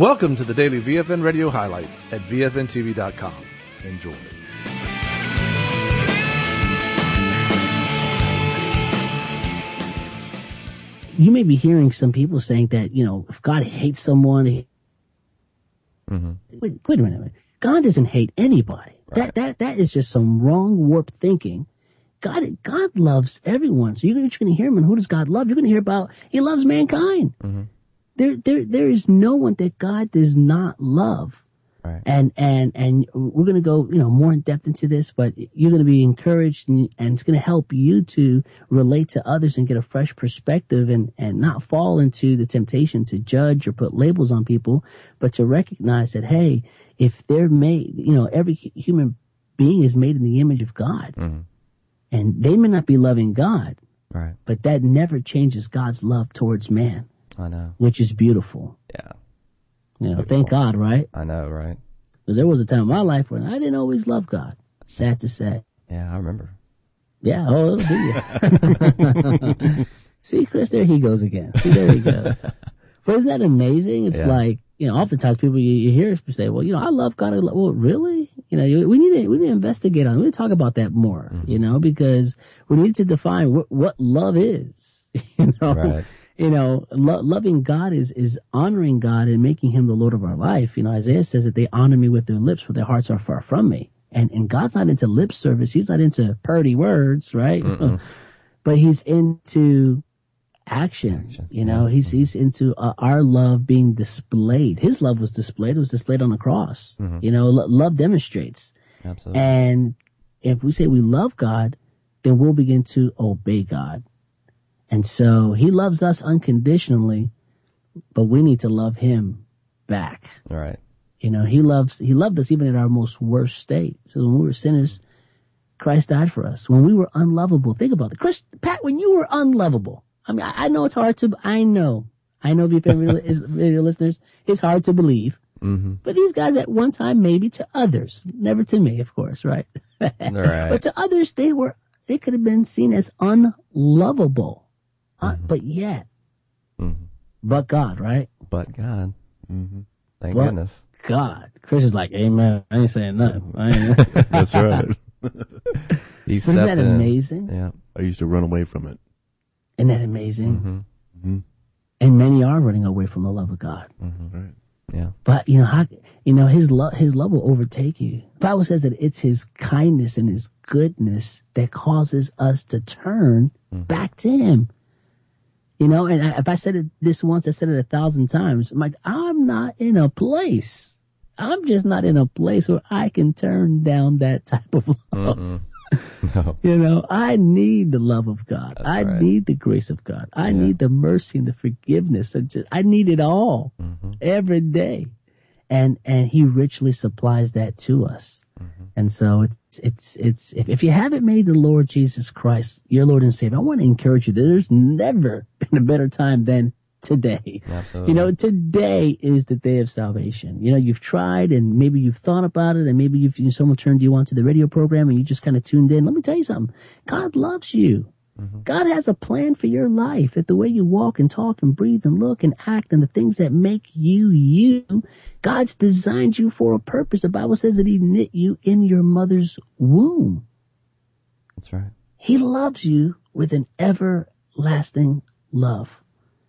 Welcome to the daily VFN radio highlights at VFNTV.com. Enjoy. You may be hearing some people saying that, if God hates someone, wait a minute. God doesn't hate anybody. Right. That is just some wrong, warped thinking. God loves everyone. So you're going to hear him. And who does God love? You're going to hear about he loves mankind. Mm-hmm. There is no one that God does not love. Right. And we're going to go, more in depth into this, but you're going to be encouraged and it's going to help you to relate to others and get a fresh perspective and not fall into the temptation to judge or put labels on people, but to recognize that, hey, if they're made, every human being is made in the image of God, and they may not be loving God, right? But that never changes God's love towards man. I know. Which is beautiful. Yeah. Thank God, right? I know, right? Because there was a time in my life when I didn't always love God. Sad to say. Yeah, I remember. Yeah, do you? See, Chris, there he goes again. See, there he goes. But isn't that amazing? It's like, oftentimes people, you hear us say, well, I love God. Well, really? We need to investigate on it. We need to talk about that more, because we need to define what love is, Right. Loving God is honoring God and making him the Lord of our life. Isaiah says that they honor me with their lips, but their hearts are far from me. And God's not into lip service. He's not into purdy words, right? But he's into action. He's into our love being displayed. His love was displayed. It was displayed on the cross. Love demonstrates. Absolutely. And if we say we love God, then we'll begin to obey God. And so he loves us unconditionally, but we need to love him back. All right. He loved us even in our most worst state. So when we were sinners, Christ died for us. When we were unlovable, think about it. Pat, when you were unlovable, I mean, I know it's hard to, I know if you're video listeners, it's hard to believe. Mm-hmm. But these guys at one time, maybe to others, never to me, of course, right? Right. But to others, they could have been seen as unlovable. But yet, but God, right? But God. Mm-hmm. Thank goodness. God. Chris is like, amen. I ain't saying nothing. That's right. Isn't that amazing? Yeah. I used to run away from it. Isn't that amazing? Mm-hmm. And many are running away from the love of God. Mm-hmm. Right. Yeah. But his love will overtake you. The Bible says that it's his kindness and his goodness that causes us to turn back to him. And if I said it this once, I said it 1,000 times. I'm like, I'm not in a place. I'm just not in a place where I can turn down that type of love. No. I need the love of God. That's right. Need the grace of God. I need the mercy and the forgiveness. I need it all every day. And he richly supplies that to us. And so it's if you haven't made the Lord Jesus Christ your Lord and Savior, I want to encourage you that there's never been a better time than today. Absolutely. Today is the day of salvation. You've tried and maybe you've thought about it and maybe someone turned you on to the radio program and you just kind of tuned in. Let me tell you something. God loves you. God has a plan for your life, that the way you walk and talk and breathe and look and act and the things that make you, God's designed you for a purpose. The Bible says that he knit you in your mother's womb. That's right. He loves you with an everlasting love.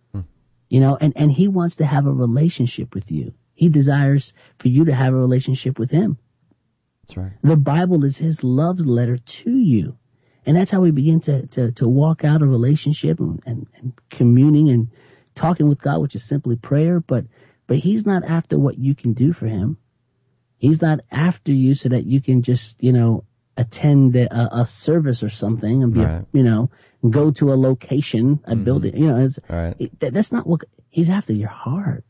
And he wants to have a relationship with you. He desires for you to have a relationship with him. That's right. The Bible is his love letter to you. And that's how we begin to walk out a relationship and communing and talking with God, which is simply prayer. But he's not after what you can do for him. He's not after you so that you can just, attend a service or something and be, go to a location, a building. That's not what he's after. Your heart.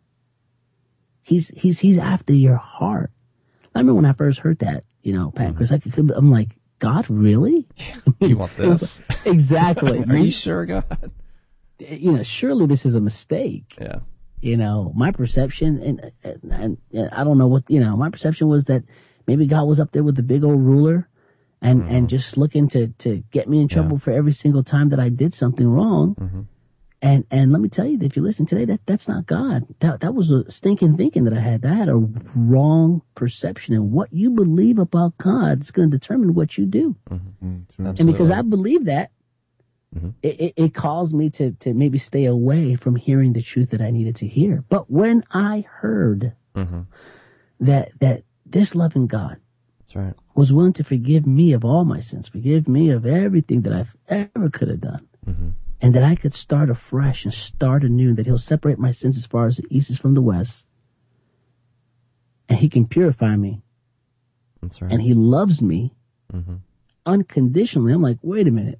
He's after your heart. I remember when I first heard that, Pat, Chris, I'm like, God, really? You want this? Exactly. Are you sure, God? Surely this is a mistake. Yeah. My perception, and I don't know what, my perception was that maybe God was up there with the big old ruler and just looking to get me in trouble for every single time that I did something wrong. And let me tell you, that if you listen today, that's not God. That was a stinking thinking that I had. I had a wrong perception, and what you believe about God is going to determine what you do. And because I believe that, it caused me to maybe stay away from hearing the truth that I needed to hear. But when I heard that this loving God That's right. was willing to forgive me of all my sins, forgive me of everything that I've ever could have done, and that I could start afresh and start anew, that he'll separate my sins as far as the east is from the west, and he can purify me, That's right. and he loves me unconditionally. I'm like, wait a minute.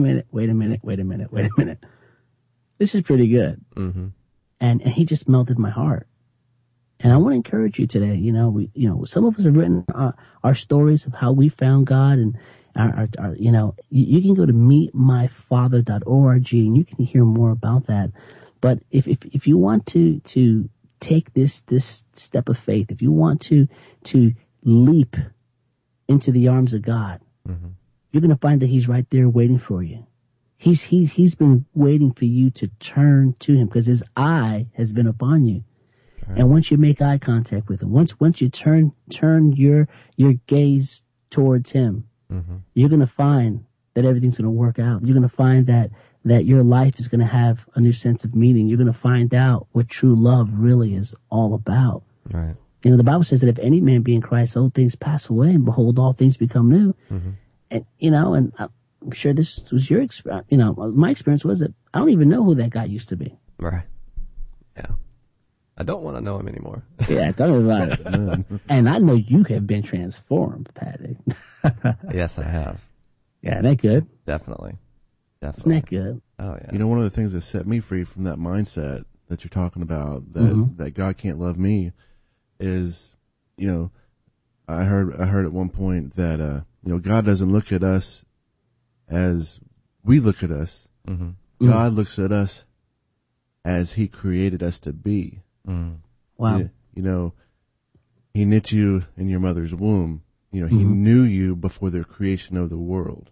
This is pretty good. And he just melted my heart. And I want to encourage you today. Some of us have written our stories of how we found God, and you can go to meetmyfather.org and you can hear more about that. But if you want to take this step of faith, if you want to leap into the arms of God, you're going to find that he's right there waiting for you. He's been waiting for you to turn to him, because his eye has been upon you. Right. And once you make eye contact with him, once you turn your gaze towards him, you're going to find that everything's going to work out. You're going to find that your life is going to have a new sense of meaning. You're going to find out what true love really is all about. Right. The Bible says that if any man be in Christ, old things pass away, and behold, all things become new. And and I'm sure this was your experience. My experience was that I don't even know who that guy used to be. Right. Yeah. I don't want to know him anymore. Yeah, tell me about it. And I know you have been transformed, Patty. Yes, I have. Yeah, that good. Definitely. Isn't that good? Oh, yeah. One of the things that set me free from that mindset that you're talking about, that God can't love me, is, I heard at one point that, God doesn't look at us as we look at us. God looks at us as he created us to be. Wow. He knit you in your mother's womb. He knew you before the creation of the world.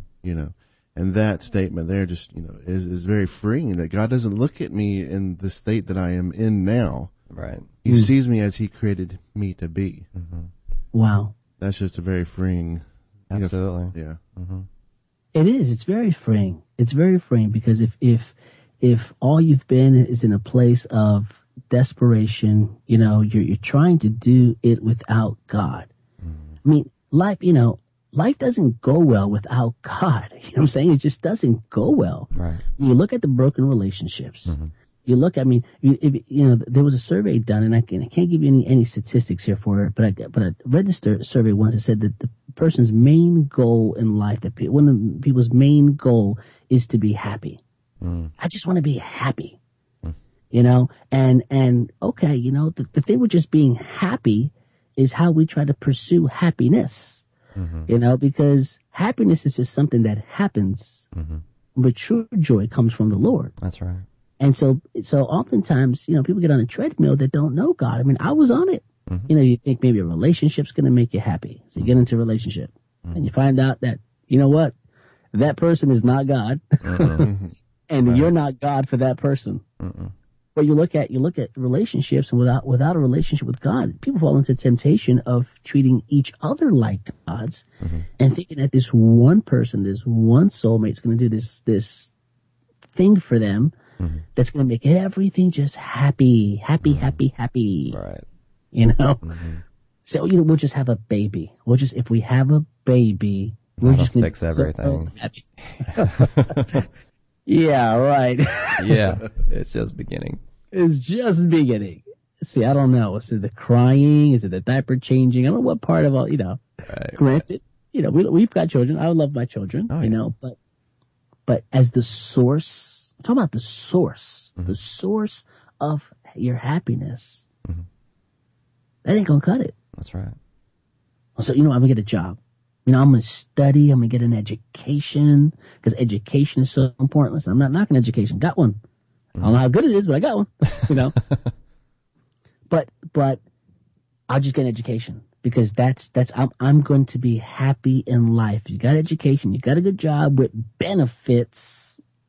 And that statement there just, is very freeing, that God doesn't look at me in the state that I am in now. Right. He sees me as he created me to be. Wow. That's just a very freeing. Absolutely. Yeah. It is. It's very freeing. It's very freeing, because if all you've been is in a place of desperation, you're trying to do it without God. I mean, life doesn't go well without God. You know what I'm saying? It just doesn't go well. Right. You look at the broken relationships. You look, there was a survey done, and I can't give you any statistics here for it, but I read this survey once that said that the person's main goal in life, one of people's main goal is to be happy. I just want to be happy, and okay, the thing with just being happy is how we try to pursue happiness, because happiness is just something that happens, but true joy comes from the Lord. That's right. And so oftentimes, people get on a treadmill that don't know God. I mean, I was on it. You think maybe a relationship's going to make you happy. So you get into a relationship and you find out that, that person is not God. And you're not God for that person. But you look at relationships, and without a relationship with God, people fall into temptation of treating each other like gods, and thinking that this one person, this one soulmate is going to do this thing for them that's going to make everything just happy. Right. So we'll just have a baby. If we have a baby, we're just going to fix everything. happy. Yeah, right. Yeah, it's just beginning. It's just beginning. See, I don't know. Is it the crying? Is it the diaper changing? I don't know what part of all, Right. Granted, we've got children. I love my children, but as the source, I'm talking about the source of your happiness, that ain't going to cut it. That's right. So, I'm going to get a job. I'm going to study. I'm going to get an education, because education is so important. Listen, I'm not knocking education. Got one. I don't know how good it is, but I got one, But I'll just get an education, because I'm going to be happy in life. You got education. You got a good job with benefits.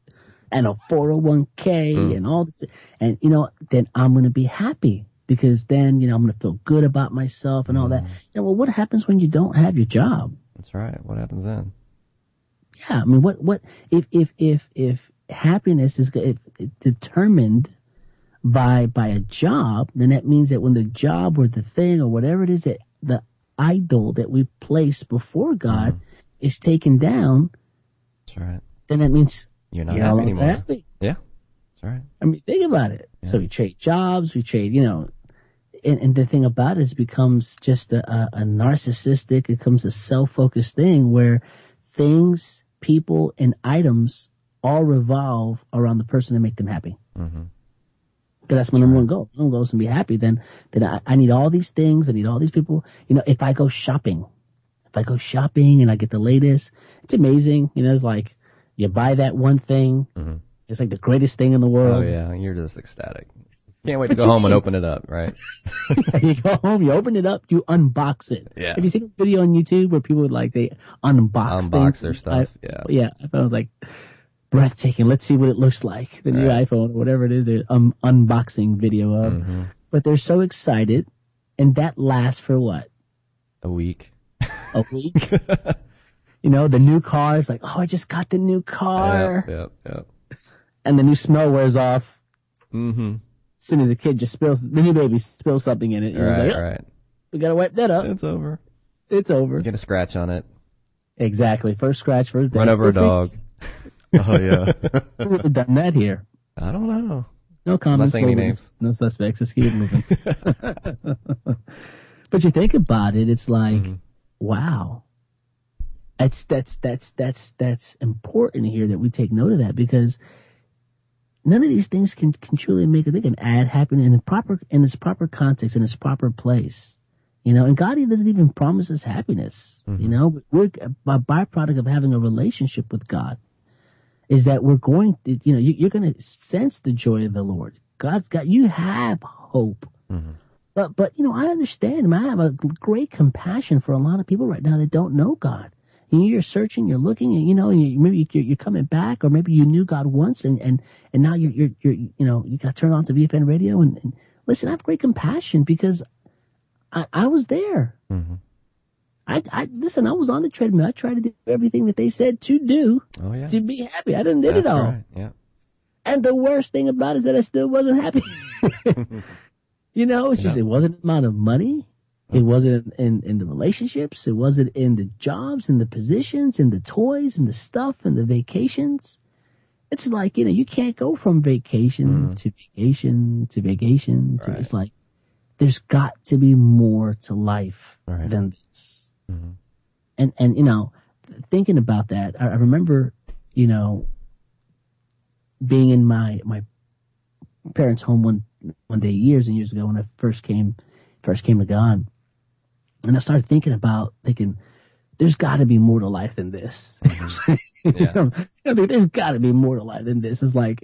and a 401k and all this. And, you know, then I'm going to be happy because then, you know, I'm going to feel good about myself and all that. You know, well, what happens when you don't have your job? That's right. What happens then? Yeah. I mean, if happiness is determined by a job, then that means that when the job or the thing or whatever it is that the idol that we place before God is taken down, That's right. then that means You're not you're happy no longer anymore. happy. Yeah. That's right. I mean, think about it. Yeah. So we trade jobs, we trade, you know, and the thing about it is it becomes just a narcissistic, it becomes a self-focused thing where things, people, and items all revolve around the person to make them happy. Mm-hmm. Because that's my number one goal. My number one goal is to be happy. Then I need all these things. I need all these people. You know, if I go shopping and I get the latest, it's amazing. You know, it's like you buy that one thing. Mm-hmm. It's like the greatest thing in the world. Oh, yeah. You're just ecstatic. Can't wait to go home and open it up, right? You go home, you open it up, you unbox it. Yeah. Have you seen this video on YouTube where people would like, they unbox things? Their stuff. Yeah. I was like, breathtaking. Let's see what it looks like. The new iPhone, whatever it is, they're unboxing video of. Mm-hmm. But they're so excited, and that lasts for what? A week. A week? You know, the new car is like, oh, I just got the new car. Yep. And the new smell wears off. Mm-hmm. As soon as the kid just spills, the new baby spills something in it. And it's like, oh, Right. we gotta wipe that up. It's over. It's over. Get a scratch on it. Exactly. First scratch, first day. Run over a dog. Oh yeah. Who would have done that here? I don't know. No comments, saying no any witnesses, no suspects. Let's keep it moving. But you think about it, it's like, wow. That's important here that we take note of that, because none of these things can truly make it. They can add happiness in its proper context, in its proper place. You know, and God doesn't even promise us happiness. You know, we're a byproduct of having a relationship with God. Is that we're going to, you know, you're going to sense the joy of the Lord. You have hope. But, you know, I understand. I have a great compassion for a lot of people right now that don't know God. And you're searching, you're looking, and, you know, and maybe you're coming back, or maybe you knew God once and now you're, you know, you got turned on to VFN radio and listen, I have great compassion because I was there. Listen, I was on the treadmill. I tried to do everything that they said to do to be happy. I did it all. Right. Yeah. And the worst thing about it is that I still wasn't happy. You know, it's just, it wasn't the amount of money. It wasn't in the relationships. It wasn't in the jobs and the positions and the toys and the stuff and the vacations. It's like, you know, you can't go from vacation to vacation to vacation. It's like, there's got to be more to life than this. And, you know, thinking about that, I remember, you know, being in my parents' home one day years and years ago when I first came to God. And I started thinking, there's got to be more to life than this. I mean, there's got to be more to life than this. It's like,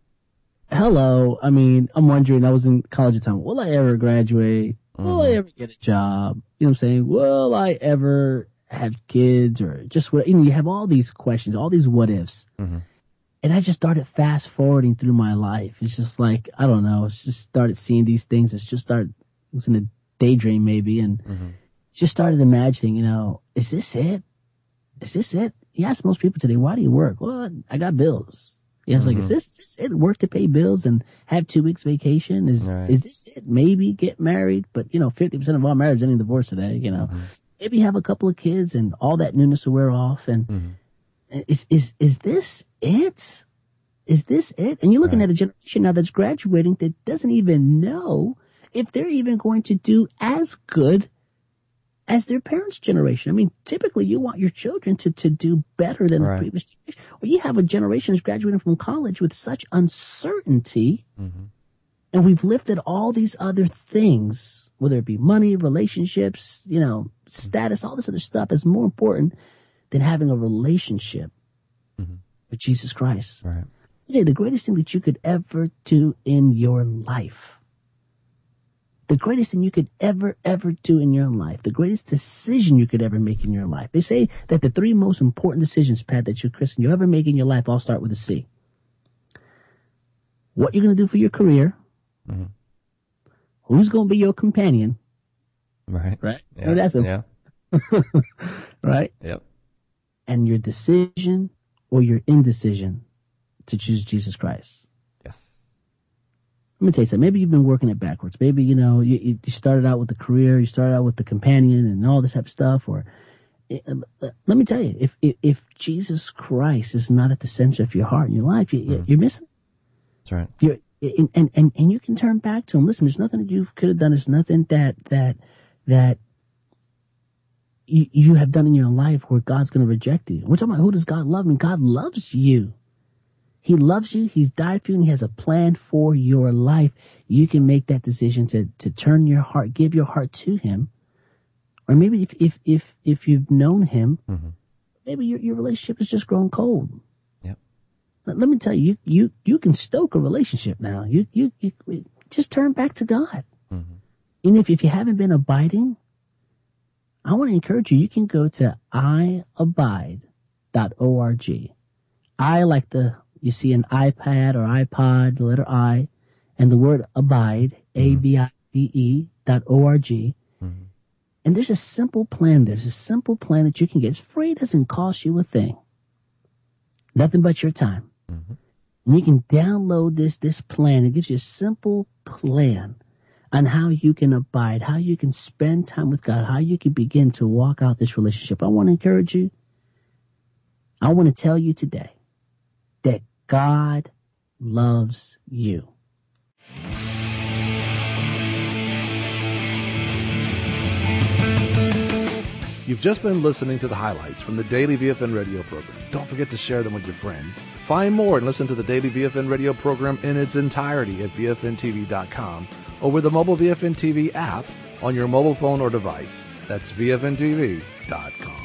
hello. I mean, I'm wondering, I was in college at the time, will I ever graduate? Will I ever get a job? You know what I'm saying? Will I ever have kids or just what? You know, you have all these questions, all these what ifs. And I just started fast forwarding through my life. It's just like, I don't know. It's just started seeing these things. It was in a daydream maybe. And just started imagining, you know, is this it? Is this it? You ask most people today, why do you work? Well, I got bills. You know, it's like, is this it? Work to pay bills and have 2 weeks vacation? Is this it? Maybe get married, but you know, 50% of all marriages ending divorce today. You know, maybe have a couple of kids and all that newness will wear off. And is this it? Is this it? And you're looking at a generation now that's graduating that doesn't even know if they're even going to do as good as their parents' generation. I mean, typically you want your children to do better than the previous generation. Well, you have a generation that's graduating from college with such uncertainty, and we've lifted all these other things, whether it be money, relationships, you know, status, all this other stuff is more important than having a relationship with Jesus Christ. I say the greatest thing that you could ever do in your life, the greatest thing you could ever do in your life, the greatest decision you could ever make in your life. They say that the 3 most important decisions, Pat, that you'll ever make in your life all start with a C. what you're going to do for your career, who's going to be your companion, Right. right? Yeah. That's yeah. right? Yep. And your decision or your indecision to choose Jesus Christ. Yes. Let me tell you something. Maybe you've been working it backwards. Maybe, you started out with the career, you started out with the companion and all this type of stuff. Or let me tell you, if Jesus Christ is not at the center of your heart and your life, you're missing. That's right. And you can turn back to him. Listen, there's nothing that you could have done. There's nothing that you have done in your life where God's going to reject you. We're talking about, who does God love? And God loves you. He loves you. He's died for you, and he has a plan for your life. You can make that decision to turn your heart, give your heart to him. Or maybe if you've known him, maybe your relationship has just grown cold. Yep. Let me tell you, you can stoke a relationship now. You just turn back to God. And if you haven't been abiding, I want to encourage you. You can go to iabide.org. I, like you see an iPad or iPod, the letter I, and the word abide, ABIDE.org. And there's a simple plan. There's a simple plan that you can get. It's free. It doesn't cost you a thing. Nothing but your time. And you can download this plan. It gives you a simple plan on how you can abide, how you can spend time with God, how you can begin to walk out this relationship. I want to encourage you. I want to tell you today that God loves you. You've just been listening to the highlights from the Daily VFN radio program. Don't forget to share them with your friends. Find more and listen to the Daily VFN radio program in its entirety at VFNTV.com or with the mobile VFN TV app on your mobile phone or device. That's VFNTV.com.